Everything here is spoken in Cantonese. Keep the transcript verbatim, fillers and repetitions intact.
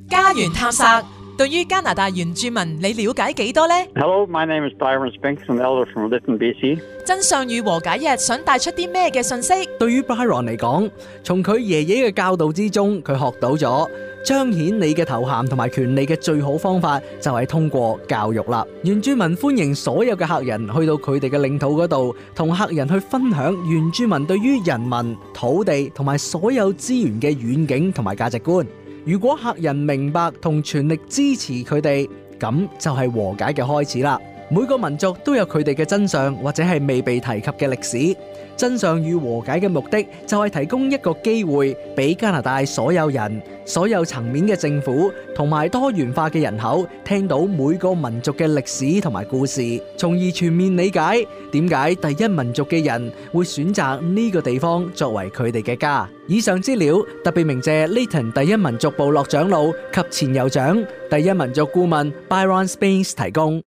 家園探索，對於加拿大原住民，你了解幾多呢？ Hello, my name is Byron Spinks. I'm an elder from Lytton, B C. 真相與和解日想帶出啲咩嘅信息？ 對於 Byron 嚟講，從佢爺爺嘅教導之中，佢學到咗彰顯你嘅頭銜同埋權利嘅最好方法就係通過教育啦。原住民歡迎所有嘅客人去到佢哋嘅領土嗰度，同客人去分享原住民對於人民、土地同埋所有資源嘅遠景同埋價值觀。如果客人明白同全力支持佢哋，咁就係和解嘅開始啦。每個民族都有佢哋嘅真相或者係未被提及嘅歷史。真相與和解嘅目的就係提供一個機會俾加拿大所有人、所有層面嘅政府同埋多元化嘅人口聽到每個民族嘅歷史同埋故事，從而全面理解點解第一民族嘅人會選擇呢個地方作為佢哋嘅家。以上資料特別鳴謝 Lytton 第一民族部落長老及前酋長、第一民族顧問 Byron Spinks 提供。